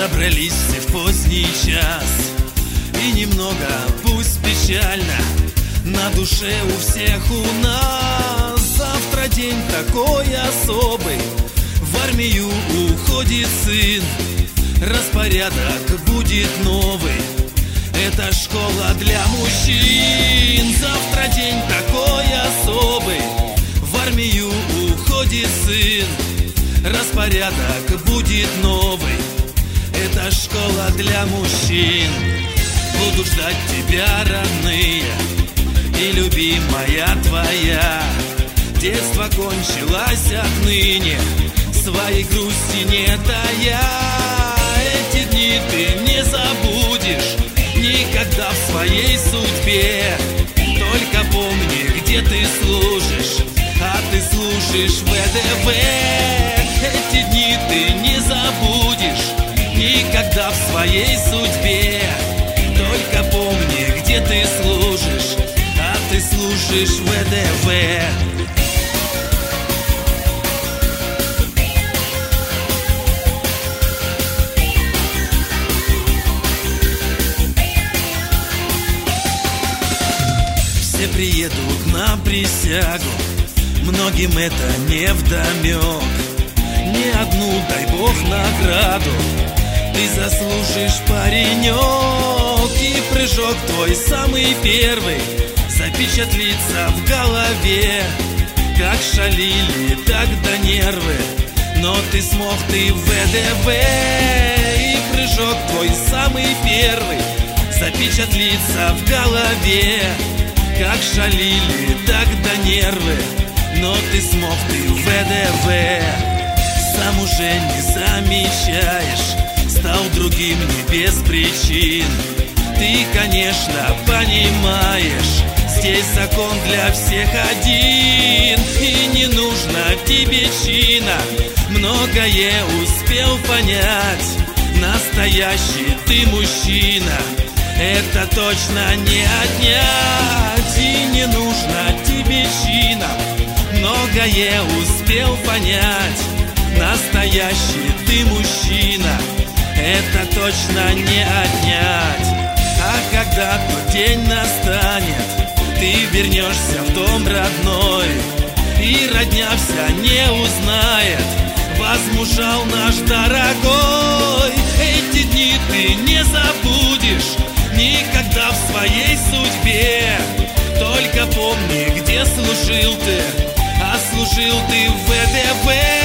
Собрались все в поздний час, и немного, пусть печально, на душе у всех у нас. Завтра день такой особый, в армию уходит сын, распорядок будет новый, это школа для мужчин. Завтра день такой особый, в армию уходит сын, распорядок будет новый, это школа для мужчин. Буду ждать тебя, родные, и любимая твоя. Детство кончилось отныне, своей грусти не тая. Эти дни ты не забудешь никогда в своей судьбе. Только помни, где ты служишь, а ты служишь в ВДВ. Эти дни ты не забудешь никогда в своей судьбе. Только помни, где ты служишь, а ты служишь в ВДВ. Все приедут на присягу, многим это не вдомек. Ни одну, дай Бог, награду ты заслужишь, паренек. И прыжок твой самый первый запечатлится в голове. Как шалили тогда нервы, но ты смог, ты в ВДВ. И прыжок твой самый первый запечатлится в голове. Как шалили тогда нервы, но ты смог, ты в ВДВ. Сам уже не замечаешь, стал другим не без причин. Ты, конечно, понимаешь, здесь закон для всех один. И не нужно тебе чина, многое успел понять. Настоящий ты мужчина, это точно не отнять. И не нужно тебе чина, многое успел понять. Настоящий ты мужчина, это точно не отнять. А когда тот день настанет, ты вернешься в дом родной, и родня вся не узнает, возмужал наш дорогой. Эти дни ты не забудешь никогда в своей судьбе. Только помни, где служил ты, а служил ты в ВДВ.